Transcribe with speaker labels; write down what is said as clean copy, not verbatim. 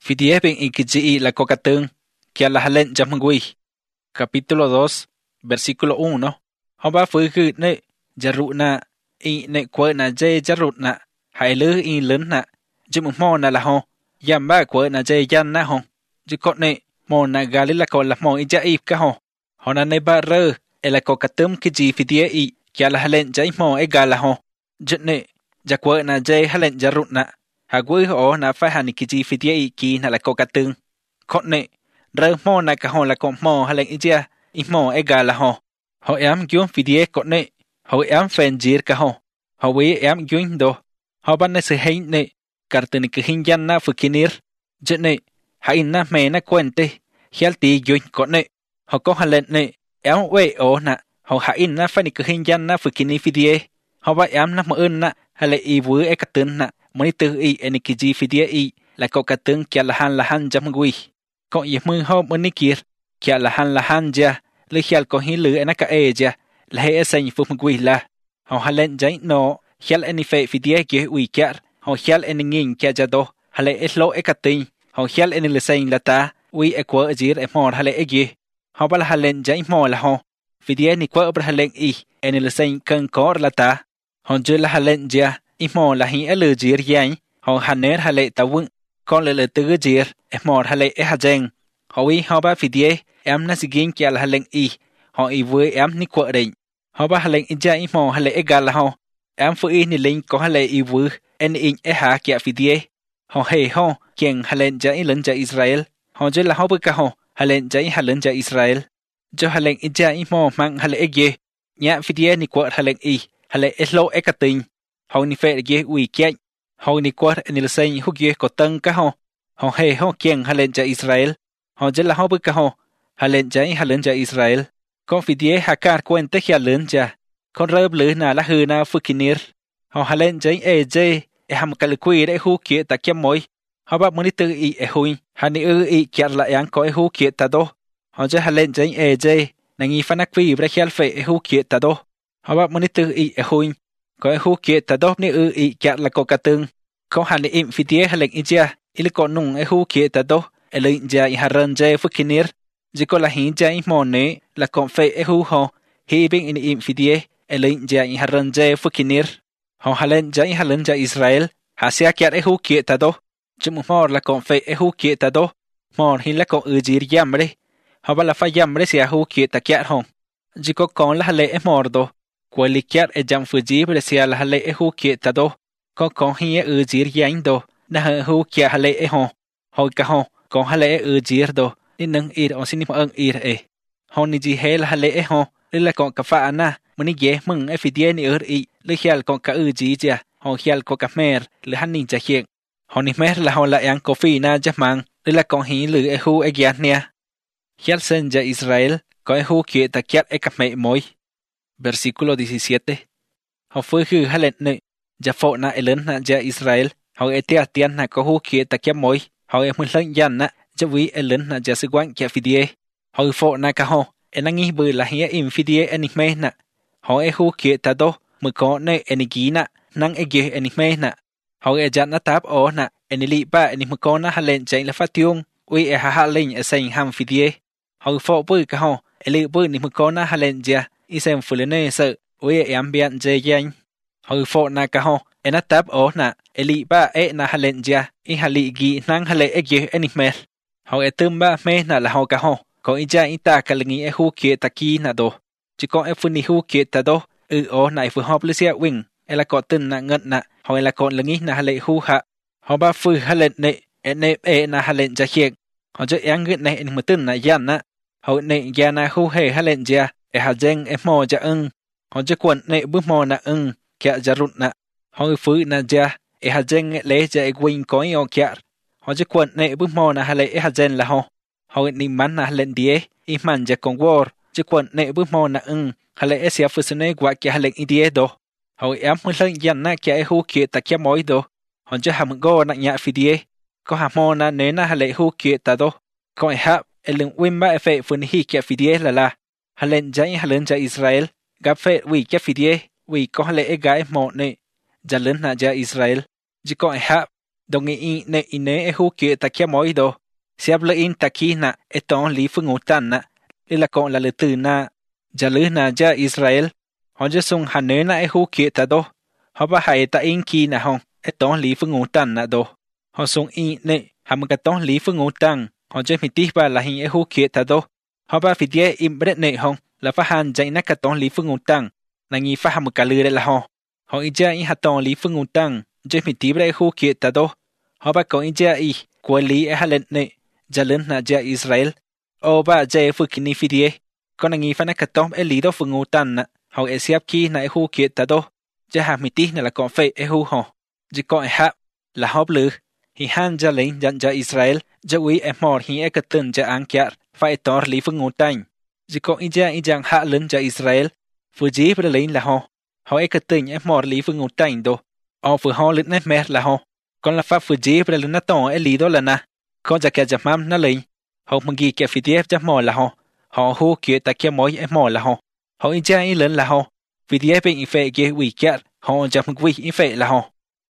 Speaker 1: Fidies ben ikichi la cocatun, que a la halen jamangui. Capítulo 2, versículo 1. Hoba fui ne, jaruna, y ne na je jaruna, hailu y luna, jimumona la ho, yamba na je yan na ho, jikot ne, mona galila con la mo y jaib ka ho, hona ne ba re, la cocatum kiji fidie y, que a la halen jaimo e gala ho, jitne, na je halen jaruna. Hagui o na fa hani kiji fidie i ki na la cocatun. Kotne, re mo na ka ho la ko mo halen ijia, i mo e gala ho. Ho am gyun fidie kotne, ho am fenjir ka ho. Ho wi am gyun do. Ho ban ne se hein ne, kartuni ke hin yan na fukinir. Jene, ha inna me na kwente, hial ti gyun kotne. Ho ko halen ne, am we o na, ho ha inna fa ni ke hin yan na fukini fidie. Ho ba am na mo un na, hale i wu e katun na. Mới từ y enikiji fidie y la cocatun que la han jamgui con y muy ho monikir que la han ja le hial con hilu enaka eja la he esen fumgui la ho halen jai no hial enife fidie que ui kyar ho hial eningin que jado hale eslo ekatin ho hial enilesen la ta ui ekwa ajir e mor hale egi ho bal halen jai mo la ho fidie ni kwa halen y enilesen kan kor la ta ho jula halen ja Imo la hi elu jir yang, ho haner hale tawun, kon le tugu jir, mor hale hajeng. Ho i hoba fidie, na sigin kia la haleng i, ho i vue ni kwa ring. Hoba haleng ija imo hale gala ho, fu i ni ling ko hale i vue, in ha kia fidie. Ho he ho, kien halen ja i lunja Israel, ho je la hobu ka ho, halen ja i halunja Israel. Jo haleng ija imo mang hale ye, nya fidie ni kwa haleng i, hale eslo ekating. Hầu ni phê ghé ui kiech, hầu ni quát en il sen húc ghé có tân cá ho, hầu he ho kieng halen ja Israel, hầu je la ho bức cá ho, halen ja Israel, con fidie hakar cuente hia lươn ja, con rớp lươn na la hư na fukinir, hầu halen ja je, ham kalukui để hu kia ta kiam mối, hầu bác muốn đi tư i hui, hani i kiat la yang có hu kia ta do, hầu je halen ja je, nangi fanak vi bre hial fe hu kia ta do, hầu bác muốn đi tư i hui. Có hu kia ta đốt ni i kia la cocatun. Có hàn im fidie halen ijia, ili có nung hu kia ta đốt, elin ja i haran ja fukinir. Jiko la hin ja i mone, la con fe hu ho, hi bin in im fidie, elin ja i haran ja fukinir. Ho halen ja Israel, hasia kia hu kia ta đốt. Jum mor la con fe hu kia ta đốt, mor hin la con ujir yamre. Ho ba la fa yamre sia hu kia ta kia hon. Jiko con la hale mordo. Qualiquier e jam fugible sia la hale hu kia ta do, con hi ujir yang do, na hu kia hale ho, ho ka ho, con hale ujir do, ni nang ir on sinim ang ir ho ni ji he la hale ho, la con ka fa na, mani ye mung e fidie ni i, le hial con ka uji ja, ho hial ko ka mer, le hanin ja hien, ho ni mer la ho la yang kofi na jamang, la con hi lu hu e gian nia. Hial sen ja Israel, ko hu kia ta kiat e ka me moi. Versículo 17. Ho fue hu halen ne, ja fo na elen na ja Israel, ho etia tian na ko hu kia ta kiam moi, ho e mun lang yan na, ja wi elen na ja sigwan kia fidie, ho fo na ka ho, enangi bu la hia im fidie enigme na, ho e hu kia ta do, mu ko ne enigi na, nang ege enigme na, ho e jan na tap o na, enili ba enig ko na halen ja la fatiung, wi e ha halen e sen ham fidie, ho fo bu ka ho, eli bu ni mu ko na halen ja, isem fulene sợ, ui em bian dê danh. Hồi phổ na ka ho, ena tab o na, eli ba na halen ja, i hali gi nang hale ege enigmel. Hồi tum ba me na la ho ka ho, ko ija ita kalingi hu kia ta ki na do. Chỉ có funi hu kia ta do, o na fu hop lucia wing, ela ko tin na ngat na, hồi la kon lingi na hale hu ha. Ho ba fu halen ne na halen ja hieng. Ho jo yang git na en mutun na yan na. Ho ne ya na hu he halen ja. Hajeng mo ja ho je kwon ne bu mo na kya jarut na ho fu na ja hajeng le ja wing ko yo kya ho je kwon ne bu mo na hale hajen la ho ni man na len die i man ja kon war je kwon ne bu mo na hale sia fu sene gwa kya hale idie do ho am mun lang yan na kya hu kya ta kya moi do ho je ham go na nya fidie ko ha mo na ne na hale hu kya ta do ko ha elung wim ba fe fu ni hi kya fidie la halen ja Israel, gặp phê vì cái fidie, vì có hale gai mo ne, ja lớn na ja Israel, chỉ có hạ, đồng ý nè ine hu kia ta kia moi do siap le in ta ki na eton li fu ngutan na ila kon la le tu na jalu na ja Israel hon je sung hanne na hu kia ta do ho ba hai ta in ki na hon eton li fu ngutan na do ho sung in ne ham ka ton li fu ngutan hon je mi ti ba la hin hu kia ta do ho ba fi die im bre ne hon la fa han jai na ka ton li fu ngutan na ngi fa ham ka le la ho ho i ja in ha ton li fu ngutan je mi ti bre hu kia ta do họ ba có in gia y của lý e halen ne jalen na gia Israel o ba gia fu kini fidie con anh nghi phana katom e lý do fu ngutan na họ e siap ki na e hu kiet ta do gia ha miti na la con fe e hu ho ji ko e ha la hob lu hi han gia len jan gia Israel gia wi e mor hi e katun gia ankyar fa e tor li fu ngutan ji ko in jang ha len gia Israel fu ji bre len la ho họ e katun e mor li fu ngutan do o fu ho len ne mer la ho con la fa fuji pre luna ton e lido lana con ja ke jamam na lein ho mangi ke fidf ja mo la ho hu ke ta ke moi e mo la ho in ja in len la ho fidf in fe ge wi kyar ho ja mgwi in fe la ho